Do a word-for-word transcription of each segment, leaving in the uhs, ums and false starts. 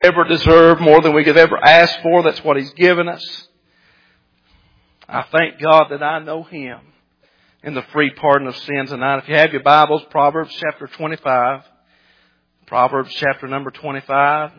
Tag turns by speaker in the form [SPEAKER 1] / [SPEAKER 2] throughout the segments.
[SPEAKER 1] ever deserve, more than we could ever ask for. That's what He's given us. I thank God that I know Him in the free pardon of sin tonight. If you have your Bibles, Proverbs chapter twenty-five. Proverbs chapter number twenty-five.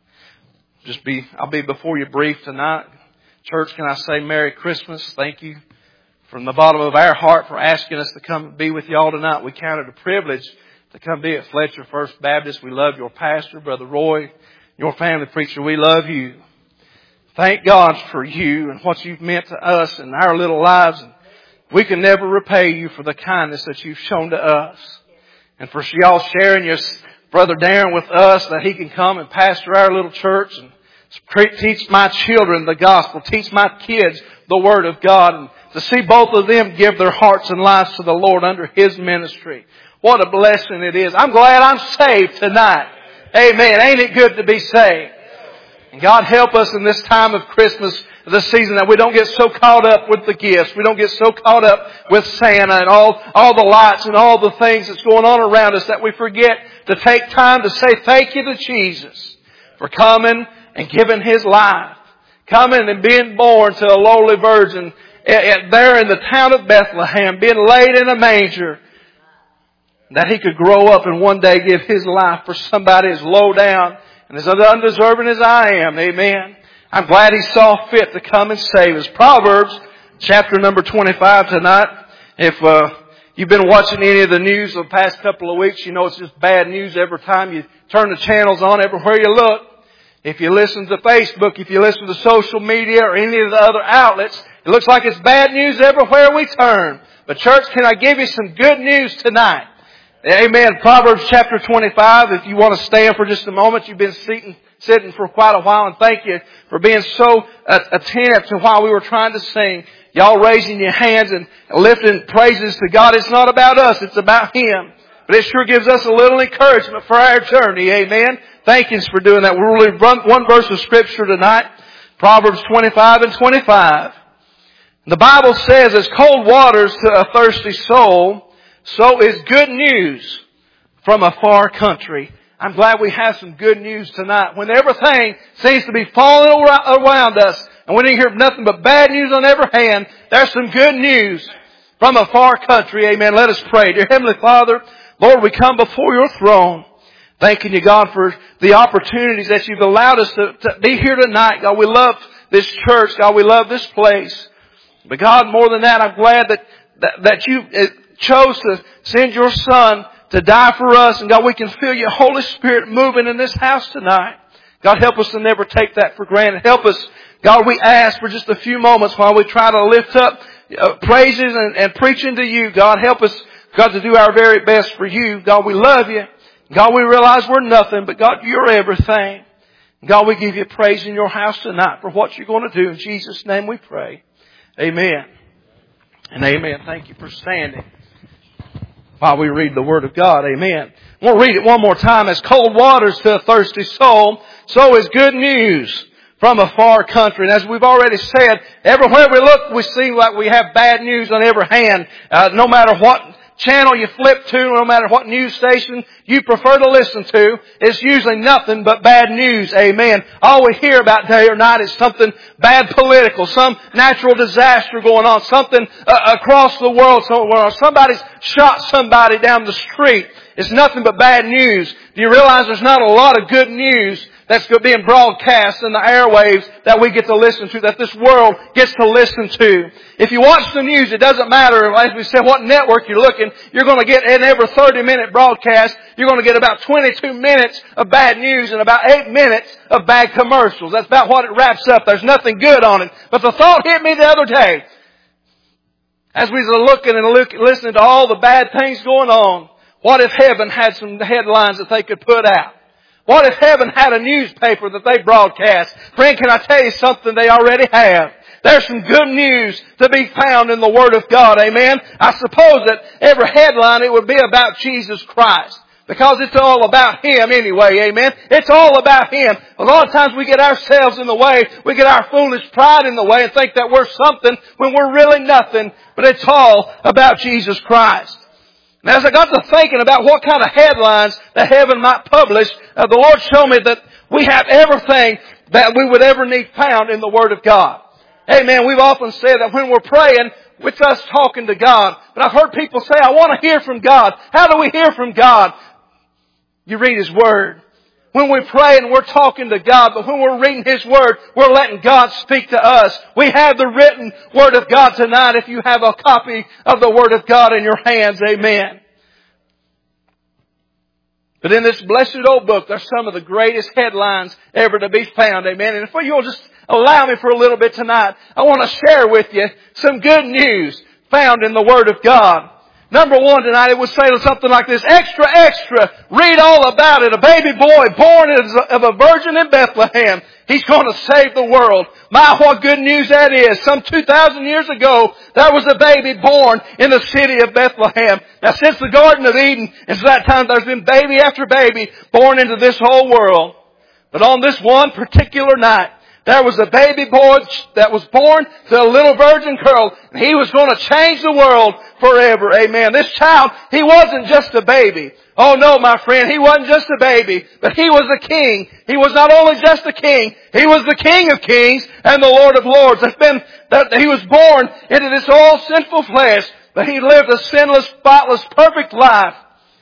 [SPEAKER 1] Just be, I'll be before you brief tonight. Church, can I say Merry Christmas? Thank you from the bottom of our heart for asking us to come be with y'all tonight. We count it a privilege to come be at Fletcher First Baptist. We love your pastor, Brother Roy, your family preacher. We love you. Thank God for you and what you've meant to us in our little lives. We can never repay you for the kindness that you've shown to us. And for y'all sharing your Brother Darren with us, that he can come and pastor our little church and teach my children the gospel, teach my kids the Word of God, and to see both of them give their hearts and lives to the Lord under His ministry. What a blessing it is. I'm glad I'm saved tonight. Amen. Ain't it good to be saved? And God help us in this time of Christmas, the season, that we don't get so caught up with the gifts. We don't get so caught up with Santa and all, all the lights and all the things that's going on around us that we forget to take time to say thank you to Jesus for coming and giving His life. Coming and being born to a lowly virgin there in the town of Bethlehem, being laid in a manger, that He could grow up and one day give His life for somebody as low down and as undeserving as I am. Amen. I'm glad He saw fit to come and save us. Proverbs chapter number twenty-five tonight. If uh, you've been watching any of the news the past couple of weeks, you know it's just bad news every time you turn the channels on, everywhere you look. If you listen to Facebook, if you listen to social media or any of the other outlets, it looks like it's bad news everywhere we turn. But church, can I give you some good news tonight? Amen. Proverbs chapter twenty-five. If you want to stand for just a moment, you've been sitting, sitting for quite a while, and thank you for being so attentive to while we were trying to sing. Y'all raising your hands and lifting praises to God. It's not about us, it's about Him. But it sure gives us a little encouragement for our journey. Amen. Thank you for doing that. We'll read one verse of Scripture tonight. Proverbs twenty-five and twenty-five. The Bible says, as cold waters to a thirsty soul, so is good news from a far country. I'm glad we have some good news tonight. When everything seems to be falling around us and we didn't hear nothing but bad news on every hand, there's some good news from a far country. Amen. Let us pray. Dear Heavenly Father, Lord, we come before Your throne, thanking You, God, for the opportunities that You've allowed us to, to be here tonight. God, we love this church. God, we love this place. But God, more than that, I'm glad that, that, that You chose to send Your Son to die for us. And God, we can feel Your Holy Spirit moving in this house tonight. God, help us to never take that for granted. Help us, God, we ask for just a few moments while we try to lift up uh, praises and, and preaching to You. God, help us, God, to do our very best for You. God, we love You. God, we realize we're nothing, but God, You're everything. God, we give You praise in Your house tonight for what You're going to do. In Jesus' name we pray. Amen. And amen. Thank you for standing while we read the Word of God. Amen. We'll read it one more time. As cold waters to a thirsty soul, so is good news from a far country. And as we've already said, everywhere we look, we seem like we have bad news on every hand. Uh, no matter what channel you flip to, no matter what news station you prefer to listen to, it's usually nothing but bad news. Amen. All we hear about day or night is something bad political, some natural disaster going on, something uh, across the world somewhere. Somebody's shot somebody down the street. It's nothing but bad news. Do you realize there's not a lot of good news that's being broadcast in the airwaves that we get to listen to, that this world gets to listen to? If you watch the news, it doesn't matter, as we said, what network you're looking, you're going to get in every thirty minute broadcast, you're going to get about twenty-two minutes of bad news and about eight minutes of bad commercials. That's about what it wraps up. There's nothing good on it. But the thought hit me the other day, as we were looking and look, listening to all the bad things going on. What if heaven had some headlines that they could put out? What if heaven had a newspaper that they broadcast? Friend, can I tell you something they already have? There's some good news to be found in the Word of God. Amen. I suppose that every headline, it would be about Jesus Christ. Because it's all about Him anyway, amen? It's all about Him. A lot of times we get ourselves in the way. We get our foolish pride in the way and think that we're something when we're really nothing. But it's all about Jesus Christ. Now, as I got to thinking about what kind of headlines that heaven might publish, uh, the Lord showed me that We have everything that we would ever need found in the Word of God. Amen. We've often said that when we're praying, it's us talking to God. But I've heard people say, I want to hear from God. How do we hear from God? You read His Word. When we pray and we're talking to God, but when we're reading His Word, we're letting God speak to us. We have the written Word of God tonight if you have a copy of the Word of God in your hands. Amen. But in this blessed old book, there's some of the greatest headlines ever to be found. Amen. And if you'll just allow me for a little bit tonight, I want to share with you some good news found in the Word of God. Number one tonight, it would say something like this: extra, extra, read all about it. A baby boy born of a virgin in Bethlehem. He's going to save the world. My, what good news that is. Some two thousand years ago, there was a baby born in the city of Bethlehem. Now, since the Garden of Eden, and since that time, there's been baby after baby born into this whole world. But on this one particular night, there was a baby boy that was born to a little virgin girl, and he was going to change the world forever. Amen. This child, he wasn't just a baby. Oh no, my friend, he wasn't just a baby, but he was a king. He was not only just a king, he was the King of Kings and the Lord of Lords. It's been that he was born into this old sinful flesh, but he lived a sinless, spotless, perfect life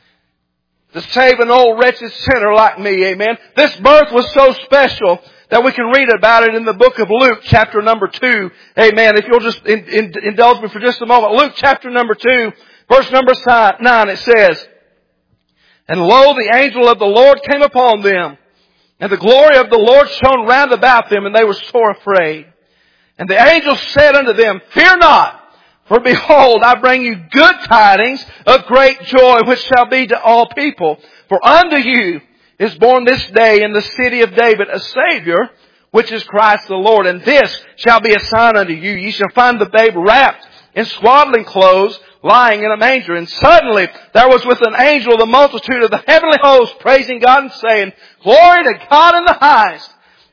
[SPEAKER 1] to save an old wretched sinner like me. Amen. This birth was so special that we can read about it in the book of Luke, chapter number two. Amen. If you'll just in, in, indulge me for just a moment. Luke, chapter number two, verse number nine, it says, "And lo, the angel of the Lord came upon them, and the glory of the Lord shone round about them, and they were sore afraid. And the angel said unto them, Fear not, for behold, I bring you good tidings of great joy, which shall be to all people. For unto you is born this day in the city of David a Savior, which is Christ the Lord. And this shall be a sign unto you. Ye shall find the babe wrapped in swaddling clothes, lying in a manger. And suddenly there was with an angel the multitude of the heavenly host, praising God and saying, Glory to God in the highest,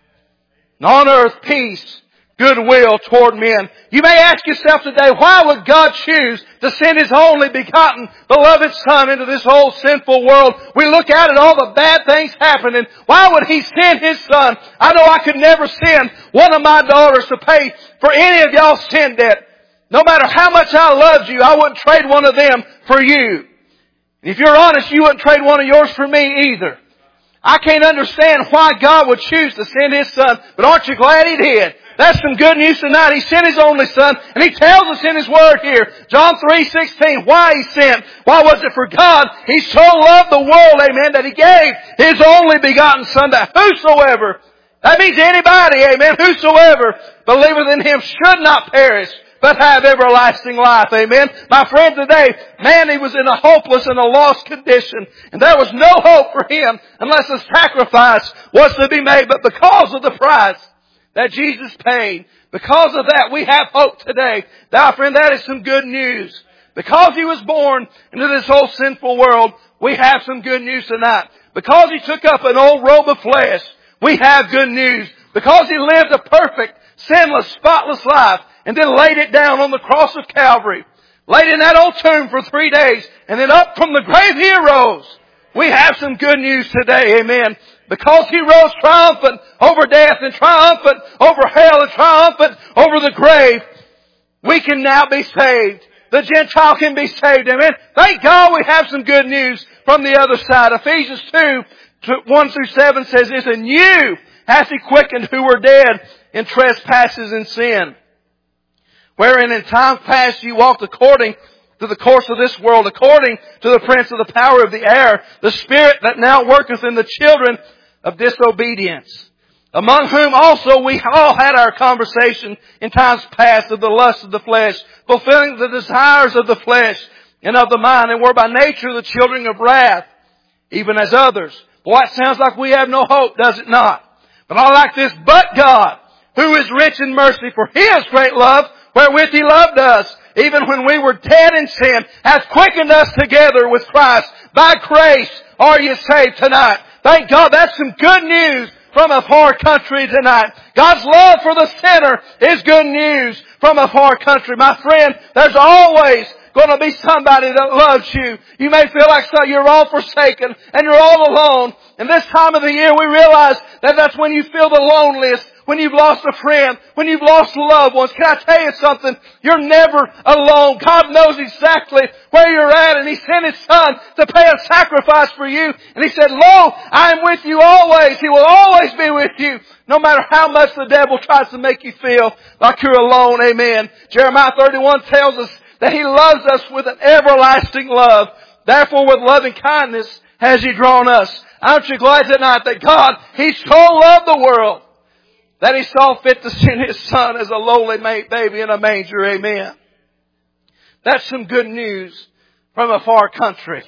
[SPEAKER 1] and on earth peace, goodwill toward men." You may ask yourself today, why would God choose to send His only begotten, beloved Son into this whole sinful world? We look at it, all the bad things happening. Why would He send His Son? I know I could never send one of my daughters to pay for any of y'all's sin debt. No matter how much I loved you, I wouldn't trade one of them for you. If you're honest, you wouldn't trade one of yours for me either. I can't understand why God would choose to send His Son, but aren't you glad He did? That's some good news tonight. He sent His only Son, and He tells us in His Word here, John three sixteen, why He sent. Why was it for God? He so loved the world, amen, that He gave His only begotten Son, that whosoever, that means anybody, amen, whosoever believeth in Him should not perish, but have everlasting life. Amen. My friend, today, man, he was in a hopeless and a lost condition. And there was no hope for him unless a sacrifice was to be made. But because of the price that Jesus paid, because of that, we have hope today. Now, friend, that is some good news. Because He was born into this whole sinful world, we have some good news tonight. Because He took up an old robe of flesh, we have good news. Because He lived a perfect, sinless, spotless life, and then laid it down on the cross of Calvary, laid in that old tomb for three days, and then up from the grave He arose. We have some good news today, amen. Because He rose triumphant over death and triumphant over hell and triumphant over the grave, we can now be saved. The Gentile can be saved, amen. Thank God we have some good news from the other side. Ephesians two, one through seven says this, "And you hath He quickened who were dead in trespasses and sin, wherein in times past you walked according to the course of this world, according to the prince of the power of the air, the spirit that now worketh in the children of disobedience, among whom also we all had our conversation in times past of the lust of the flesh, fulfilling the desires of the flesh and of the mind, and were by nature the children of wrath, even as others." Boy, it sounds like we have no hope, does it not? But I like this, "But God, who is rich in mercy, for His great love, wherewith He loved us, even when we were dead in sin, hath quickened us together with Christ. By grace are you saved tonight." Thank God, that's some good news from a far country tonight. God's love for the sinner is good news from a far country. My friend, there's always going to be somebody that loves you. You may feel like so you're all forsaken and you're all alone. And this time of the year we realize that that's when you feel the loneliest, when you've lost a friend, when you've lost loved ones. Can I tell you something? You're never alone. God knows exactly where you're at, and He sent His Son to pay a sacrifice for you. And He said, lo, I am with you always. He will always be with you, no matter how much the devil tries to make you feel like you're alone. Amen. Jeremiah thirty-one tells us that He loves us with an everlasting love. Therefore, with loving kindness has He drawn us. Aren't you glad tonight that God, He so loved the world that He saw fit to send His Son as a lowly baby in a manger. Amen. That's some good news from a far country.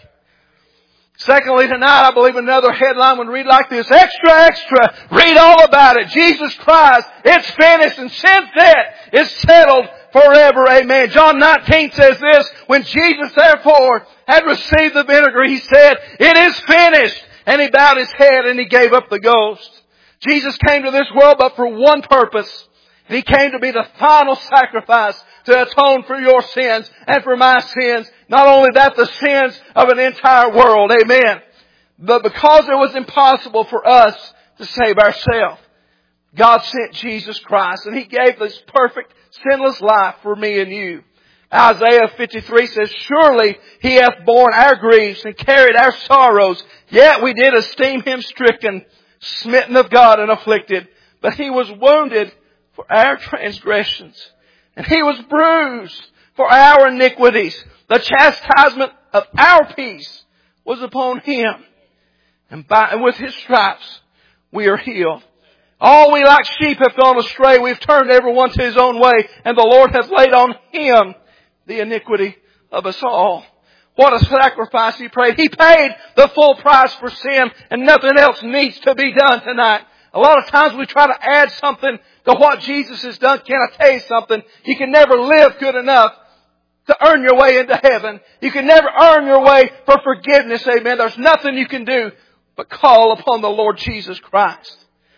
[SPEAKER 1] Secondly, tonight I believe another headline would read like this: extra, extra, read all about it. Jesus Christ, it's finished, and sin's debt is settled forever. Amen. John nineteen says this: when Jesus therefore had received the vinegar, He said, it is finished. And He bowed His head and He gave up the ghost. Jesus came to this world but for one purpose. And He came to be the final sacrifice to atone for your sins and for my sins. Not only that, the sins of an entire world. Amen. But because it was impossible for us to save ourselves, God sent Jesus Christ, and He gave this perfect, sinless life for me and you. Isaiah fifty-three says, surely He hath borne our griefs and carried our sorrows, yet we did esteem Him stricken, smitten of God and afflicted. But He was wounded for our transgressions, and He was bruised for our iniquities. The chastisement of our peace was upon Him, and, by, and with His stripes we are healed. All we like sheep have gone astray. We've turned everyone to his own way, and the Lord hath laid on Him the iniquity of us all. What a sacrifice He paid. He paid the full price for sin, and nothing else needs to be done tonight. A lot of times we try to add something to what Jesus has done. Can I tell you something? You can never live good enough to earn your way into heaven. You can never earn your way for forgiveness. Amen. There's nothing you can do but call upon the Lord Jesus Christ.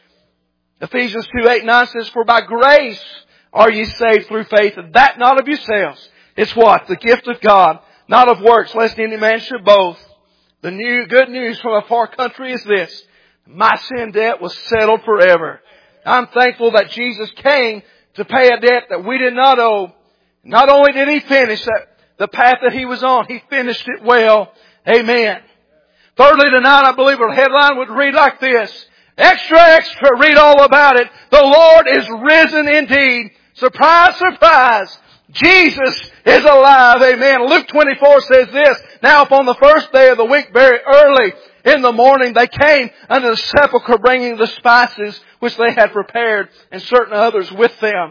[SPEAKER 1] Ephesians two, eight, nine says, for by grace are ye saved through faith, and that not of yourselves. It's what? The gift of God, not of works, lest any man should boast. The new good news from a far country is this: my sin debt was settled forever. I'm thankful that Jesus came to pay a debt that we did not owe. Not only did He finish that, the path that He was on, He finished it well. Amen. Thirdly, tonight I believe our headline would read like this: extra, extra, read all about it. The Lord is risen indeed. Surprise, surprise. Jesus is alive. Amen. Luke twenty-four says this: now upon the first day of the week, very early in the morning, they came unto the sepulchre, bringing the spices which they had prepared, and certain others with them.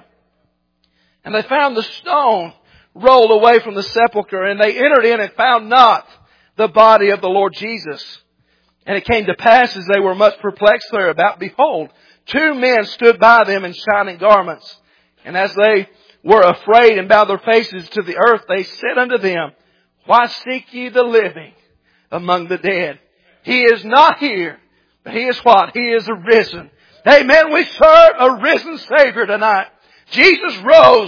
[SPEAKER 1] And they found the stone rolled away from the sepulchre, and they entered in and found not the body of the Lord Jesus. And it came to pass, as they were much perplexed thereabout, behold, two men stood by them in shining garments. And as they were afraid and bowed their faces to the earth, they said unto them, why seek ye the living among the dead? He is not here, but He is what? He is arisen. Amen. We serve a risen Savior tonight. Jesus rose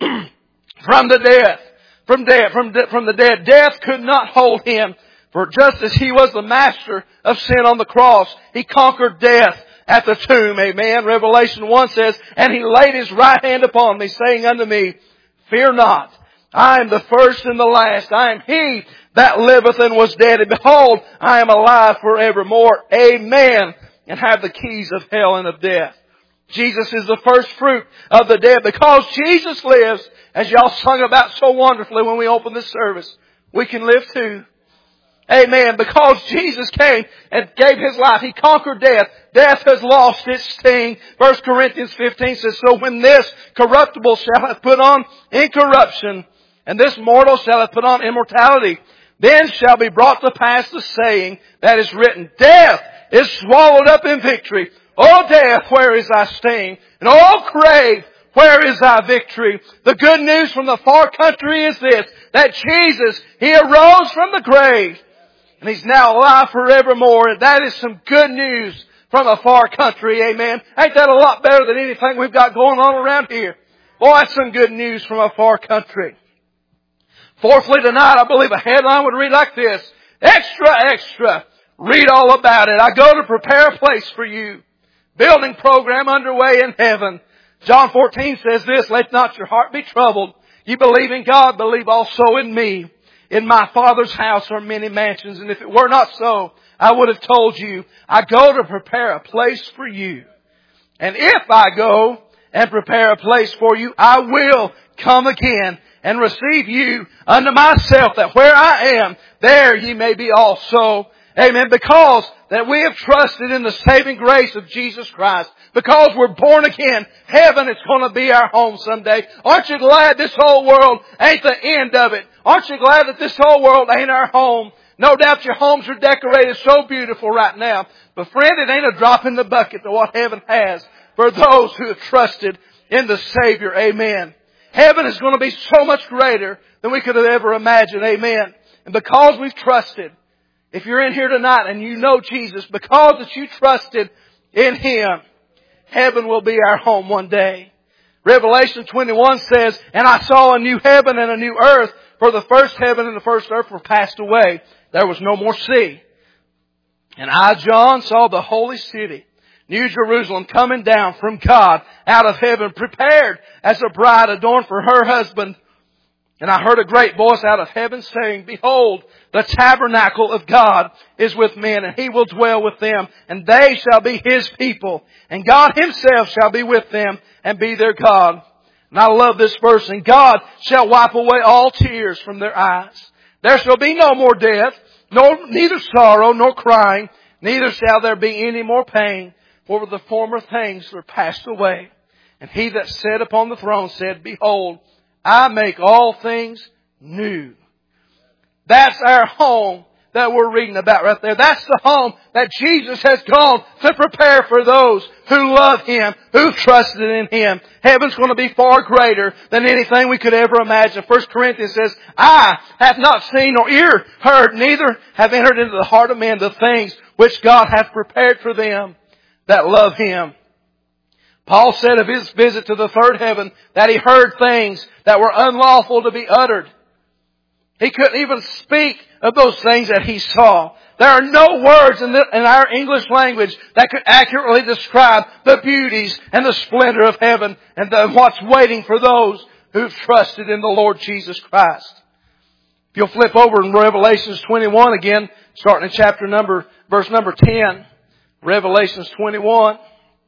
[SPEAKER 1] from the death, from death, from, de- from the dead. Death could not hold Him. For just as He was the master of sin on the cross, He conquered death at the tomb. Amen. Revelation one says, and He laid His right hand upon me, saying unto me, fear not. I am the first and the last. I am He that liveth and was dead. And behold, I am alive forevermore. Amen. And have the keys of hell and of death. Jesus is the first fruit of the dead. Because Jesus lives, as y'all sung about so wonderfully when we opened this service, we can live too. Amen. Because Jesus came and gave His life, He conquered death. Death has lost its sting. First Corinthians fifteen says, so when this corruptible shall have put on incorruption, and this mortal shall have put on immortality, then shall be brought to pass the saying that is written, death is swallowed up in victory. O death, where is thy sting? And O grave, where is thy victory? The good news from the far country is this: that Jesus, He arose from the grave, and He's now alive forevermore. And that is some good news from a far country. Amen. Ain't that a lot better than anything we've got going on around here? Boy, that's some good news from a far country. Fourthly, tonight, I believe a headline would read like this: Extra, extra. Read all about it. I go to prepare a place for you. Building program underway in heaven. John fourteen says this: Let not your heart be troubled. You believe in God, believe also in me. In my Father's house are many mansions, and if it were not so, I would have told you. I go to prepare a place for you. And if I go and prepare a place for you, I will come again and receive you unto myself, that where I am, there ye may be also. Amen. Because that we have trusted in the saving grace of Jesus Christ. Because we're born again, heaven is going to be our home someday. Aren't you glad this whole world ain't the end of it? Aren't you glad that this whole world ain't our home? No doubt your homes are decorated so beautiful right now. But friend, it ain't a drop in the bucket to what heaven has for those who have trusted in the Savior. Amen. Heaven is going to be so much greater than we could have ever imagined. Amen. And because we've trusted, if you're in here tonight and you know Jesus, because that you trusted in Him, heaven will be our home one day. Revelation twenty-one says, And I saw a new heaven and a new earth, for the first heaven and the first earth were passed away. There was no more sea. And I, John, saw the holy city, New Jerusalem, coming down from God out of heaven, prepared as a bride adorned for her husband. And I heard a great voice out of heaven saying, Behold, the tabernacle of God is with men, and He will dwell with them, and they shall be His people. And God Himself shall be with them and be their God. And I love this verse. And God shall wipe away all tears from their eyes. There shall be no more death, no, neither sorrow nor crying, neither shall there be any more pain, for the former things are passed away. And He that sat upon the throne said, Behold, I make all things new. That's our home that we're reading about right there. That's the home that Jesus has gone to prepare for those who love Him, who trusted in Him. Heaven's going to be far greater than anything we could ever imagine. First Corinthians says, Eye hath not seen nor ear heard, neither have entered into the heart of man the things which God hath prepared for them that love Him. Paul said of his visit to the third heaven that he heard things that were unlawful to be uttered. He couldn't even speak of those things that he saw. There are no words in, the, in our English language that could accurately describe the beauties and the splendor of heaven and the, what's waiting for those who've trusted in the Lord Jesus Christ. If you'll flip over in Revelations twenty-one again, starting in chapter number, verse number ten. Revelations twenty-one.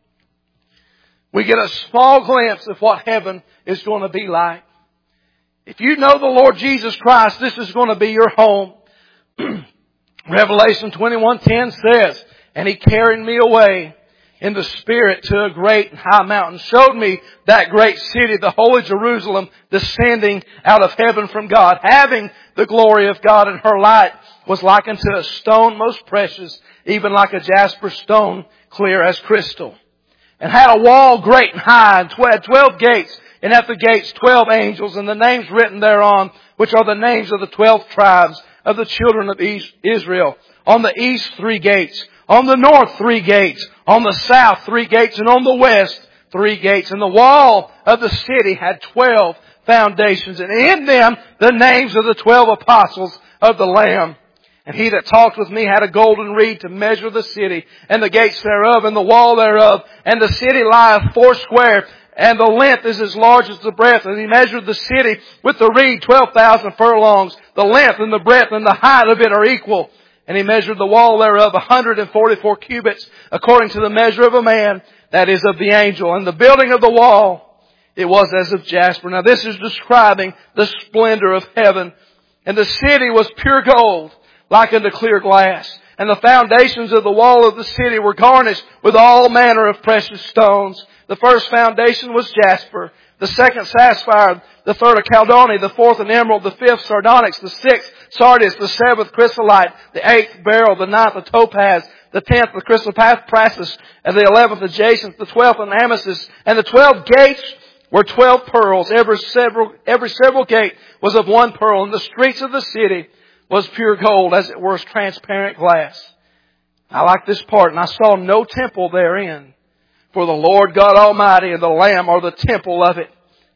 [SPEAKER 1] We get a small glimpse of what heaven is going to be like. If you know the Lord Jesus Christ, this is going to be your home. Revelation twenty-one ten says, And He carried me away in the Spirit to a great and high mountain, showed me that great city, the holy Jerusalem, descending out of heaven from God, having the glory of God, and her light was like unto a stone most precious, even like a jasper stone, clear as crystal. And had a wall great and high, and had twelve gates, and at the gates twelve angels, and the names written thereon, which are the names of the twelve tribes of the children of Israel. On the east three gates, on the north three gates, on the south three gates, and on the west three gates. And the wall of the city had twelve foundations, and in them the names of the twelve apostles of the Lamb. And he that talked with me had a golden reed to measure the city, and the gates thereof, and the wall thereof. And the city lieth foursquare, and the length is as large as the breadth. And he measured the city with the reed twelve thousand furlongs. The length and the breadth and the height of it are equal. And he measured the wall thereof a hundred and forty-four cubits, according to the measure of a man, that is of the angel. And the building of the wall, it was as of jasper. Now this is describing the splendor of heaven. And the city was pure gold, like unto clear glass. And the foundations of the wall of the city were garnished with all manner of precious stones. The first foundation was jasper, the second sapphire, the third a caldoni, the fourth an emerald, the fifth sardonyx, the sixth sardis, the seventh chrysolite, the eighth beryl, the ninth a topaz, the tenth the chrysoprasus, and the eleventh a jacinth, the twelfth an amethyst. And the twelve gates were twelve pearls. Every several, every several gate was of one pearl. And the streets of the city was pure gold, as it were transparent glass. I like this part. And I saw no temple therein, for the Lord God Almighty and the Lamb are the temple of it.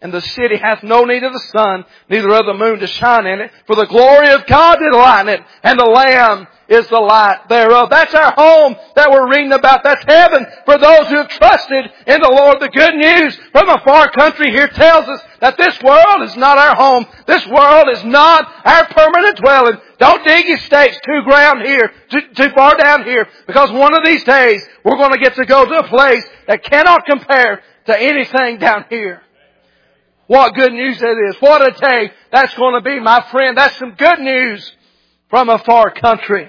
[SPEAKER 1] And the city hath no need of the sun, neither of the moon to shine in it. For the glory of God did lighten it, and the Lamb is the light thereof. That's our home that we're reading about. That's heaven for those who have trusted in the Lord. The good news from a far country here tells us that this world is not our home. This world is not our permanent dwelling. Don't dig your stakes too ground here, too, too far down here, because one of these days we're going to get to go to a place that cannot compare to anything down here. What good news that is. What a day that's going to be, my friend. That's some good news from a far country.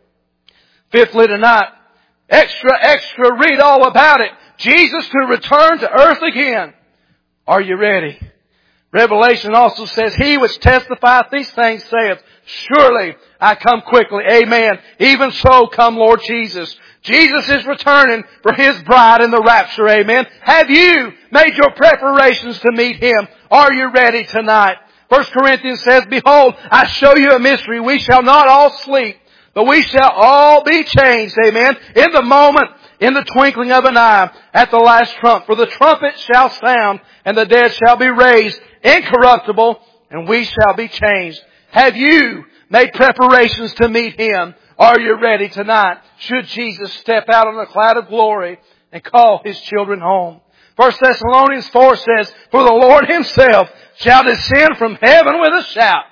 [SPEAKER 1] Fifthly tonight, extra, extra, read all about it. Jesus to return to earth again. Are you ready? Revelation also says, He which testifieth these things saith, Surely I come quickly. Amen. Even so come Lord Jesus. Jesus is returning for His bride in the rapture. Amen. Have you made your preparations to meet Him? Are you ready tonight? First Corinthians says, Behold, I show you a mystery. We shall not all sleep, but we shall all be changed. Amen. In the moment, in the twinkling of an eye, at the last trump. For the trumpet shall sound, and the dead shall be raised incorruptible, and we shall be changed. Have you made preparations to meet Him? Are you ready tonight? Should Jesus step out on a cloud of glory and call His children home? First Thessalonians four says, For the Lord Himself shall descend from heaven with a shout,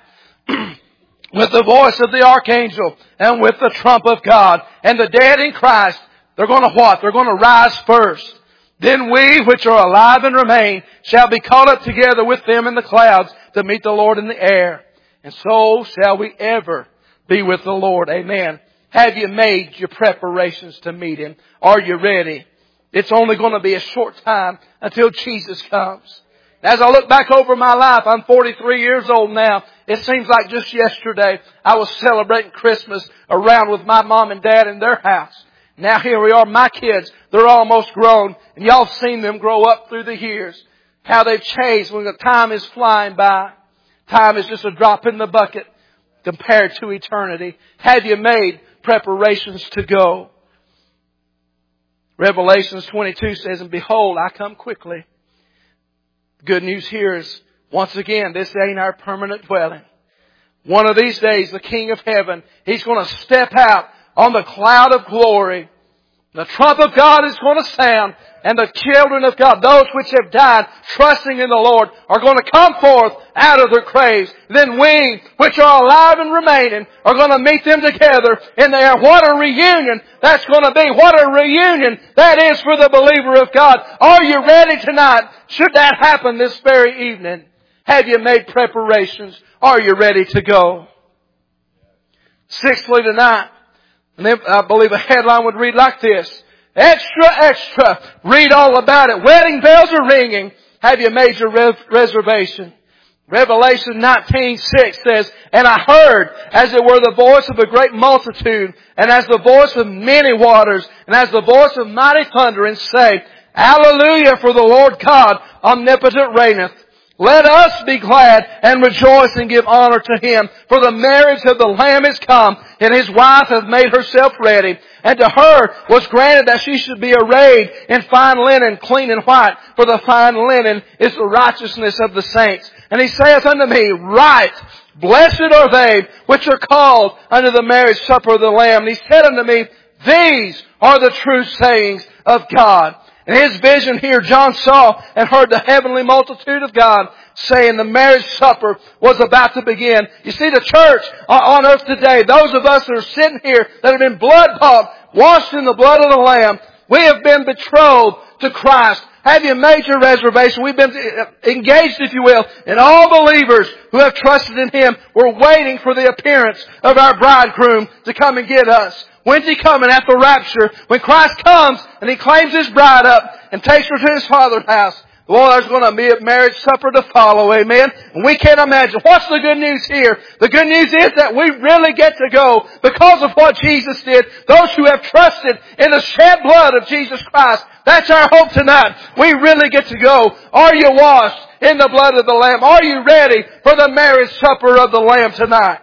[SPEAKER 1] with the voice of the archangel, and with the trump of God. And the dead in Christ, they're going to what? They're going to rise first. Then we, which are alive and remain, shall be caught up together with them in the clouds to meet the Lord in the air. And so shall we ever be with the Lord. Amen. Have you made your preparations to meet Him? Are you ready? It's only going to be a short time until Jesus comes. As I look back over my life, I'm forty-three years old now. It seems like just yesterday I was celebrating Christmas around with my mom and dad in their house. Now here we are, my kids, they're almost grown. And y'all have seen them grow up through the years. How they've changed when the time is flying by. Time is just a drop in the bucket compared to eternity. Have you made preparations to go? Revelations twenty-two says, And behold, I come quickly. Good news here is, once again, this ain't our permanent dwelling. One of these days, the King of Heaven, He's going to step out on the cloud of glory. The trump of God is going to sound, and the children of God, those which have died trusting in the Lord, are going to come forth out of their graves. Then we, which are alive and remaining, are going to meet them together in the air. What a reunion that's going to be. What a reunion that is for the believer of God. Are you ready tonight? Should that happen this very evening? Have you made preparations? Are you ready to go? Sixthly tonight, and then I believe a headline would read like this. Extra, extra. Read all about it. Wedding bells are ringing. Have you made your res- reservation? Revelation nineteen six says, And I heard, as it were the voice of a great multitude, and as the voice of many waters, and as the voice of mighty thunder, and say, Hallelujah, for the Lord God omnipotent reigneth. Let us be glad and rejoice and give honor to Him. For the marriage of the Lamb is come, and His wife hath made herself ready. And to her was granted that she should be arrayed in fine linen, clean and white. For the fine linen is the righteousness of the saints. And He saith unto me, Right, blessed are they which are called unto the marriage supper of the Lamb. And He said unto me, These are the true sayings of God. In his vision here, John saw and heard the heavenly multitude of God saying the marriage supper was about to begin. You see, the church on earth today, those of us that are sitting here that have been blood bought, washed in the blood of the Lamb, we have been betrothed to Christ. Have you made your reservation? We've been engaged, if you will, in all believers who have trusted in Him. We're waiting for the appearance of our bridegroom to come and get us. When's He coming? At the rapture. When Christ comes and He claims His bride up and takes her to His Father's house, well, there's going to be a marriage supper to follow, amen? And we can't imagine. What's the good news here? The good news is that we really get to go because of what Jesus did. Those who have trusted in the shed blood of Jesus Christ, that's our hope tonight. We really get to go. Are you washed in the blood of the Lamb? Are you ready for the marriage supper of the Lamb tonight?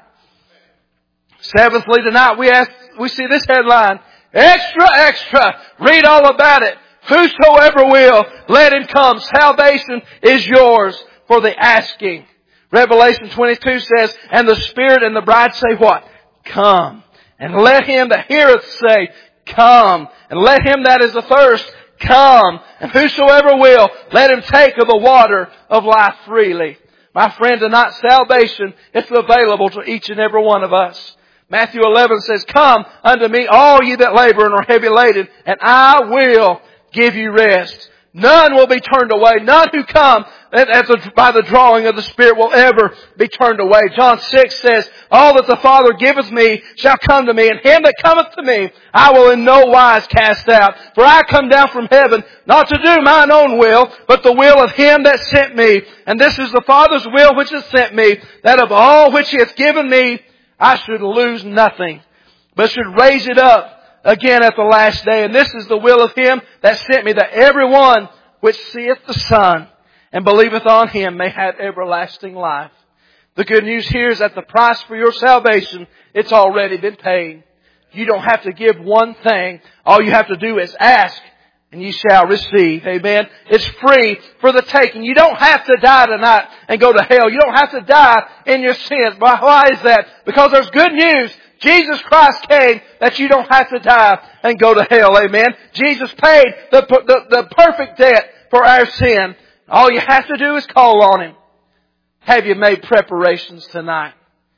[SPEAKER 1] Seventhly, tonight we ask, we see this headline, Extra, extra. Read all about it. Whosoever will, let him come. Salvation is yours. for the asking. Revelation twenty-two says, and the Spirit and the bride say what? Come. And let him that heareth say, come. And let him that is athirst, come. And whosoever will, let him take of the water of life freely. My friend, tonight salvation is available to each and every one of us. Matthew eleven says, come unto me all ye that labor and are heavy laden, and I will give you rest. None will be turned away. None who come by the drawing of the Spirit will ever be turned away. John six says, all that the Father giveth me shall come to me, and him that cometh to me I will in no wise cast out. For I come down from heaven not to do mine own will, but the will of him that sent me. And this is the Father's will which has sent me, that of all which he hath given me I should lose nothing, but should raise it up again at the last day. And this is the will of him that sent me, that every one which seeth the Son and believeth on him may have everlasting life. The good news here is that the price for your salvation, it's already been paid. You don't have to give one thing. All you have to do is ask, and you shall receive. Amen. It's free for the taking. You don't have to die tonight and go to hell. You don't have to die in your sins. Why is that? Because there's good news. Jesus Christ came that you don't have to die and go to hell. Amen. Jesus paid the, the, the perfect debt for our sin. All you have to do is call on him. Have you made preparations tonight?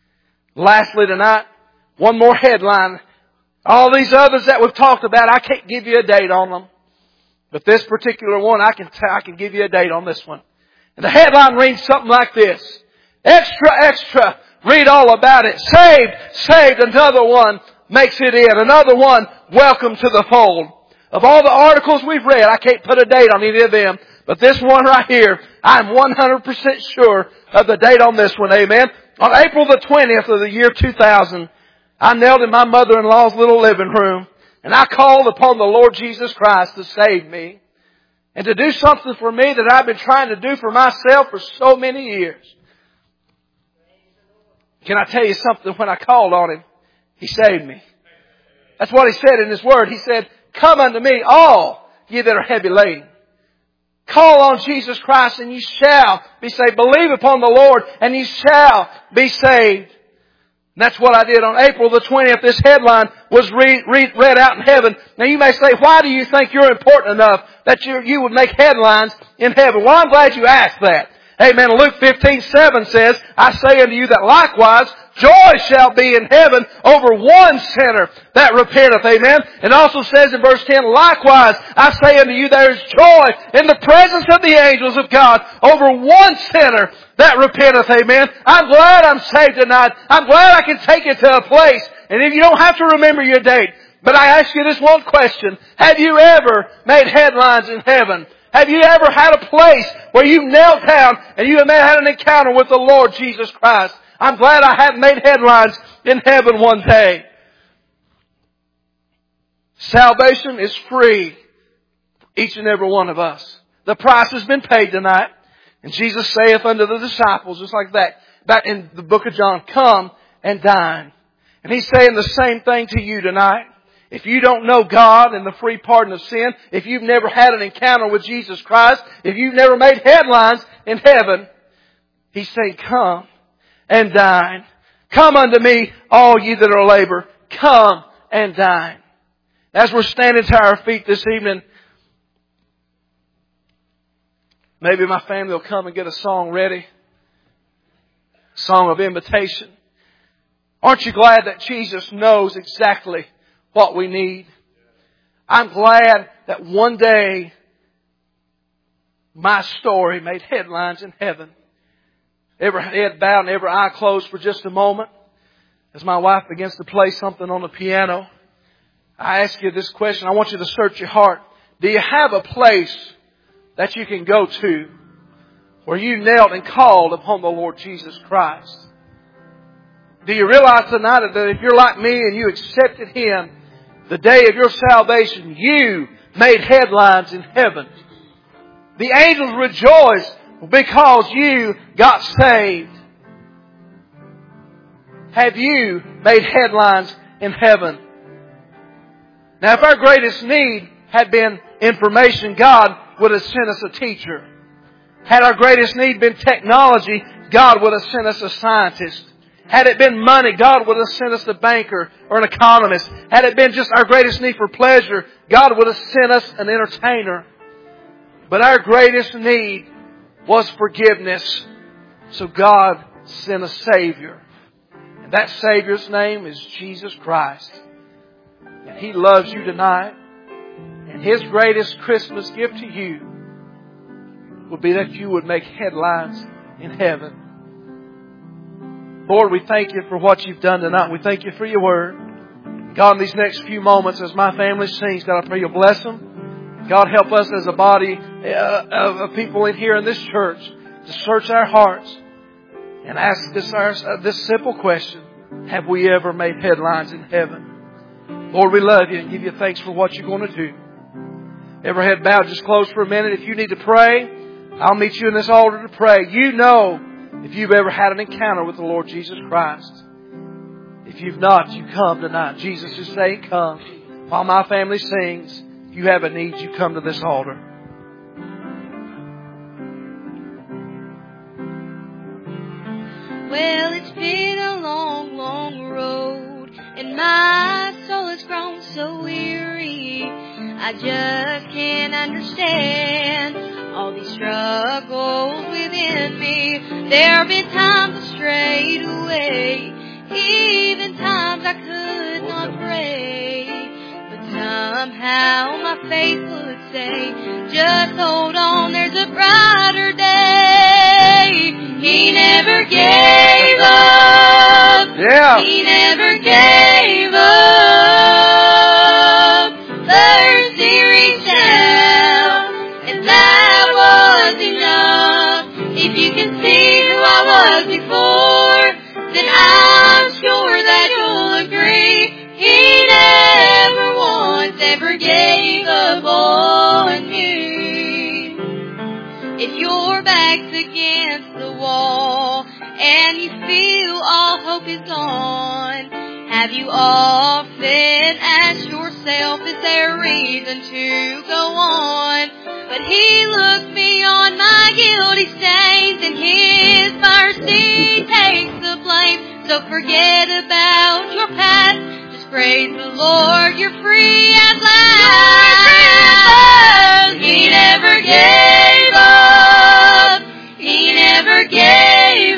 [SPEAKER 1] Lastly tonight, one more headline. All these others that we've talked about, I can't give you a date on them. But this particular one, I can, t- I can give you a date on this one. And the headline reads something like this. Extra, extra. Read all about it. Saved, saved. Another one makes it in. Another one, welcome to the fold. Of all the articles we've read, I can't put a date on any of them. But this one right here, I'm one hundred percent sure of the date on this one. Amen. On April the twentieth of the year two thousand, I knelt in my mother-in-law's little living room, and I called upon the Lord Jesus Christ to save me and to do something for me that I've been trying to do for myself for so many years. Can I tell you something? When I called on him, he saved me. That's what he said in his word. He said, come unto me, all ye that are heavy laden. Call on Jesus Christ and ye shall be saved. Believe upon the Lord and ye shall be saved. And that's what I did on April the twentieth. This headline was read, read, read out in heaven. Now you may say, why do you think you're important enough that you, you would make headlines in heaven? Well, I'm glad you asked that. Amen. Luke fifteen seven says, I say unto you that likewise joy shall be in heaven over one sinner that repenteth. Amen. It also says in verse ten, likewise I say unto you there is joy in the presence of the angels of God over one sinner that repenteth. Amen. I'm glad I'm saved tonight. I'm glad I can take it to a place. And if you don't have to remember your date, but I ask you this one question. Have you ever made headlines in heaven? Have you ever had a place where you knelt down and you have had an encounter with the Lord Jesus Christ? I'm glad I have made headlines in heaven one day. Salvation is free for each and every one of us. The price has been paid tonight. And Jesus saith unto the disciples, just like that, back in the book of John, come and dine. And He's saying the same thing to you tonight. If you don't know God and the free pardon of sin, if you've never had an encounter with Jesus Christ, if you've never made headlines in heaven, He's saying, come and dine. Come unto me, all ye that are labor. Come and dine. As we're standing to our feet this evening, maybe my family will come and get a song ready. Song of invitation. Aren't you glad that Jesus knows exactly what we need? I'm glad that one day my story made headlines in heaven. Every head bowed and every eye closed for just a moment. As my wife begins to play something on the piano, I ask you this question. I want you to search your heart. Do you have a place that you can go to where you knelt and called upon the Lord Jesus Christ? Do you realize tonight that if you're like me and you accepted Him the day of your salvation, you made headlines in heaven? The angels rejoiced because you got saved. Have you made headlines in heaven? Now, if our greatest need had been information, God would have sent us a teacher. Had our greatest need been technology, God would have sent us a scientist. Had it been money, God would have sent us a banker or an economist. Had it been just our greatest need for pleasure, God would have sent us an entertainer. But our greatest need was forgiveness. So God sent a Savior. And that Savior's name is Jesus Christ. And He loves you tonight. And His greatest Christmas gift to you would be that you would make headlines in heaven. Lord, we thank You for what You've done tonight. We thank You for Your Word. God, in these next few moments as my family sings, God, I pray You'll bless them. God, help us as a body of people in here in this church to search our hearts and ask this, our, this simple question. Have we ever made headlines in heaven? Lord, we love You and give You thanks for what You're going to do. Every head bowed, just close for a minute. If you need to pray, I'll meet you in this altar to pray. You know if you've ever had an encounter with the Lord Jesus Christ. If you've not, you come tonight. Jesus is saying, come. While my family sings, if you have a need, you come to this altar.
[SPEAKER 2] Well, it's been a long, long road, and my soul has grown so weary. I just can't understand all these struggles within me. There have been times I strayed away, even times I could not pray. But somehow my faith would say, just hold on, there's a brighter day. He never gave up.
[SPEAKER 1] Yeah.
[SPEAKER 2] He never gave up. Mercy reached down, and that was enough. If you can see who I was before, then I'm sure that you'll agree. He never once ever gave up on me. If your back's against the wall and you feel all hope is gone, have you often asked yourself, is there a reason to go on? But He looks beyond my guilty stains, and His mercy takes the blame. So forget about your past, just praise the Lord, you're free at last. He never gave up. He never gave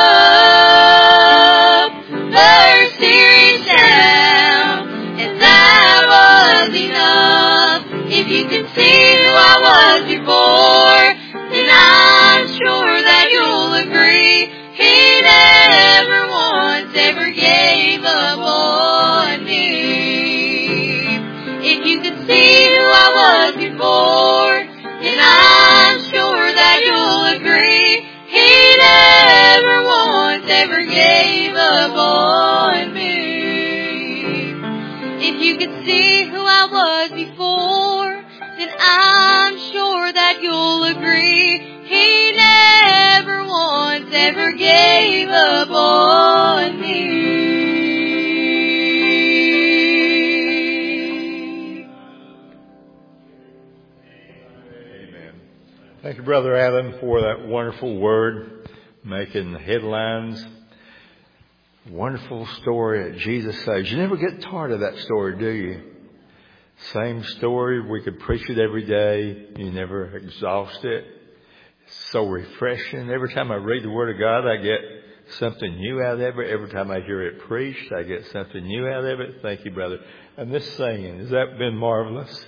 [SPEAKER 2] up. Mercy reached down, and that was enough. If you can see who I was before, then I'm sure that you'll agree. He never once ever gave up on me. If you could see who I was before, then I'm sure that you'll agree. He never once ever gave up on me. If you could see who I was before, then I'm sure that you'll agree. He never once ever gave up on me.
[SPEAKER 3] Amen. Thank you, Brother Adam, for that wonderful word, making headlines. Wonderful story that Jesus saves. You never get tired of that story, do you? Same story. We could preach it every day. You never exhaust it. It's so refreshing. Every time I read the Word of God, I get something new out of it. Every time I hear it preached, I get something new out of it. Thank you, brother. And this singing, has that been marvelous?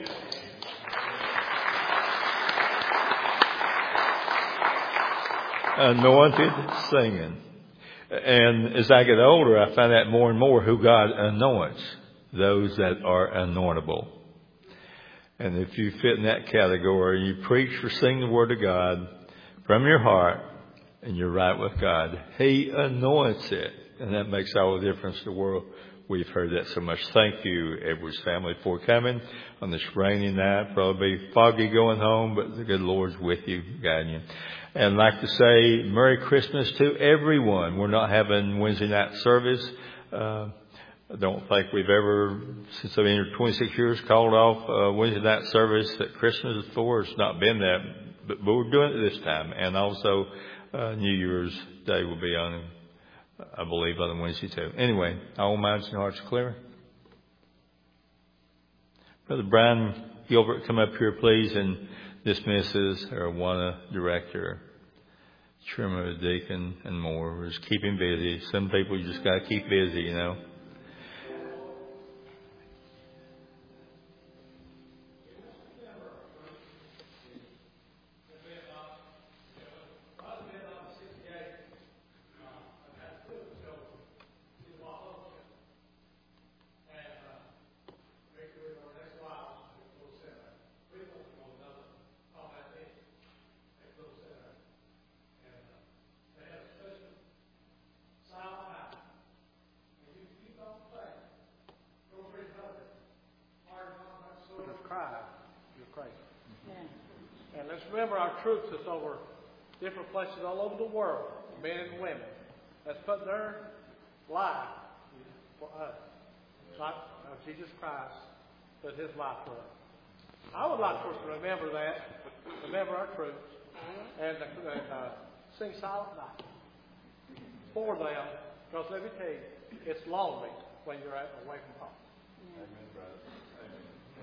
[SPEAKER 3] Anointed singing. And as I get older, I find out more and more who God anoints, those that are anointable. And if you fit in that category, you preach or sing the Word of God from your heart, and you're right with God, He anoints it. And that makes all the difference in the world. We've heard that so much. Thank you, Edwards family, for coming on this rainy night. Probably foggy going home, but the good Lord's with you, guiding you. And I'd like to say Merry Christmas to everyone. We're not having Wednesday night service. Uh, I don't think we've ever, since I've been here twenty-six years, called off uh, Wednesday night service at Christmas before. It's not been that but, but we're doing it this time. And also, uh, New Year's Day will be on, I believe, on Wednesday too. Anyway, all minds and hearts clear. Brother Brian Gilbert, come up here, please, and dismiss us, our Awana director, chairman of the deacon, and more. We're just keeping busy. Some people you just got to keep busy, you know.
[SPEAKER 4] Remember our troops that's over different places all over the world, men and women, that's put their life for us. Not uh, Jesus Christ, but His life for us. I would like for us to remember that, remember our troops, and, uh, and uh, sing Silent Night for them, because let me tell you, it's lonely when you're away from home. Amen, brother. Amen.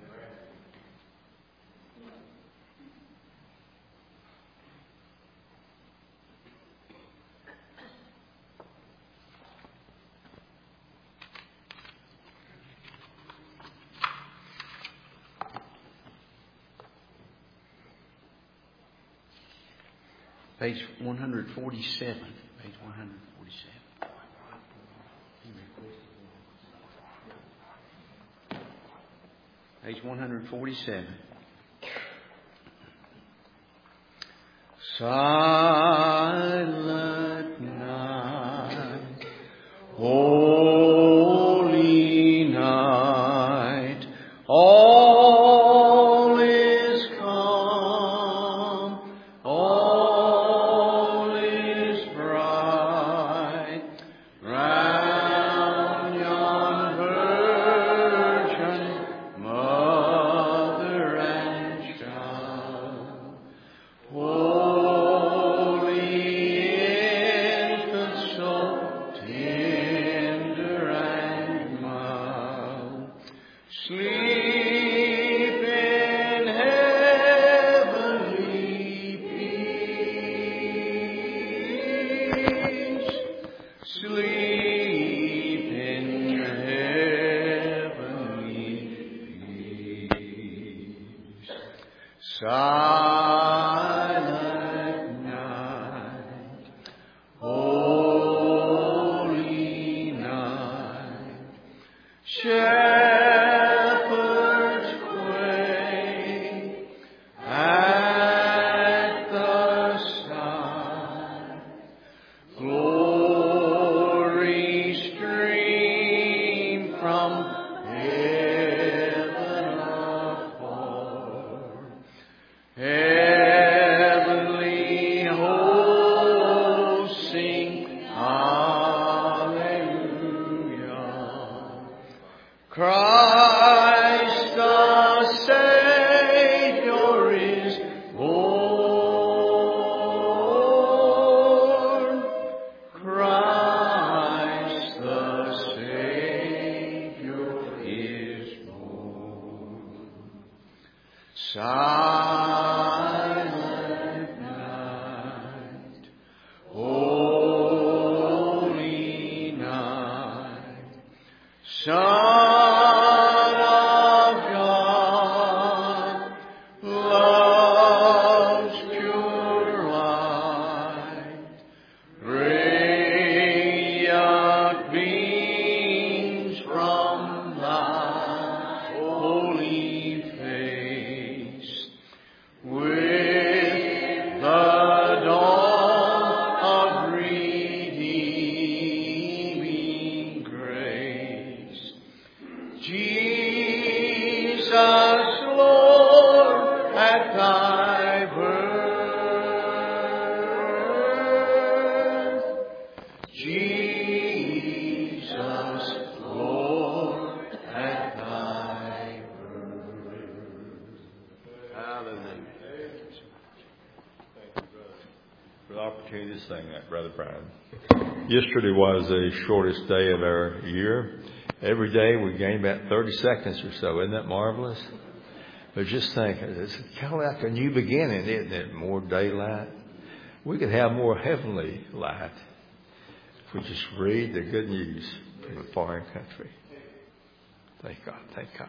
[SPEAKER 5] Page one forty-seven. Page one forty-seven. Page one forty-seven. Silent night, holy night, all is calm, all is bright, round yon virgin mother and child. Holy infant, so tender and mild, sleep in heavenly peace, sleep in heavenly peace. Silent night, holy night, shepherds quake at the sight, glory stream from heaven afar. Heavenly hosts sing hallelujah. Christ the Savior is born. Christ the Savior is born. Silent night, holy night, Son of God, love's pure light, radiant beams from thy holy face, with the dawn of redeeming grace. Jesus, Lord, at thy birth, Jesus, Lord, at thy birth. Hallelujah.
[SPEAKER 3] for the opportunity to sing that, Brother Brian. Yesterday was the shortest day of our year. Every day we gain about thirty seconds or so. Isn't that marvelous? But just think, it's kind of like a new beginning, isn't it? More daylight. We could have more heavenly light if we just read the good news from a foreign country. Thank God. Thank God.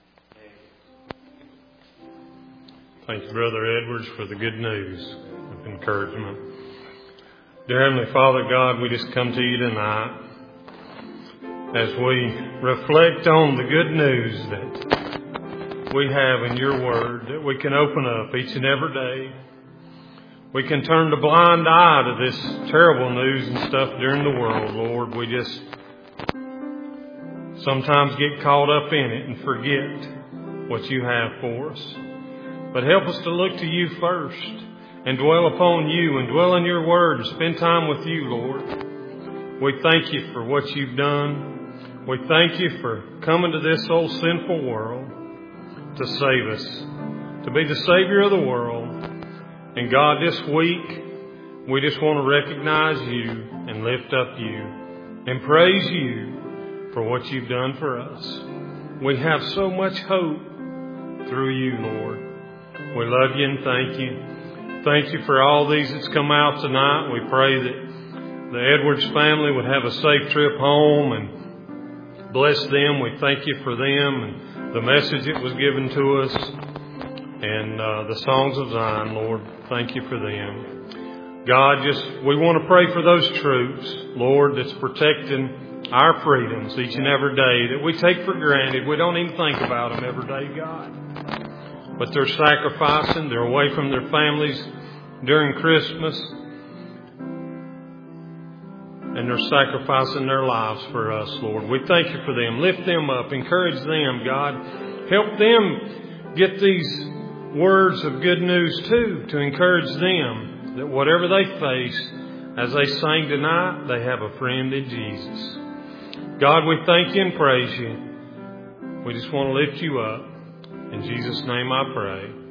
[SPEAKER 6] Thank you, Brother Edwards, for the good news of encouragement. Dear Heavenly Father, God, we just come to you tonight as we reflect on the good news that we have in your word, that we can open up each and every day. We can turn the blind eye to this terrible news and stuff during the world, Lord. We just sometimes get caught up in it and forget what you have for us. But help us to look to you first and dwell upon you and dwell in your word and spend time with you, Lord. We thank you for what you've done. We thank you for coming to this old sinful world to save us, to be the Savior of the world. And God, this week, we just want to recognize you and lift up you and praise you for what you've done for us. We have so much hope through you, Lord. We love you and thank you. Thank you for all these that's come out tonight. We pray that the Edwards family would have a safe trip home and bless them. We thank you for them and the message that was given to us and uh, the songs of Zion, Lord. Thank you for them. God, just we want to pray for those troops, Lord, that's protecting our freedoms each and every day that we take for granted. We don't even think about them every day, God. But they're sacrificing. They're away from their families during Christmas. And they're sacrificing their lives for us, Lord. We thank you for them. Lift them up. Encourage them, God. Help them get these words of good news, too, to encourage them that whatever they face, as they sang tonight, they have a friend in Jesus. God, we thank you and praise you. We just want to lift you up. In Jesus' name I pray.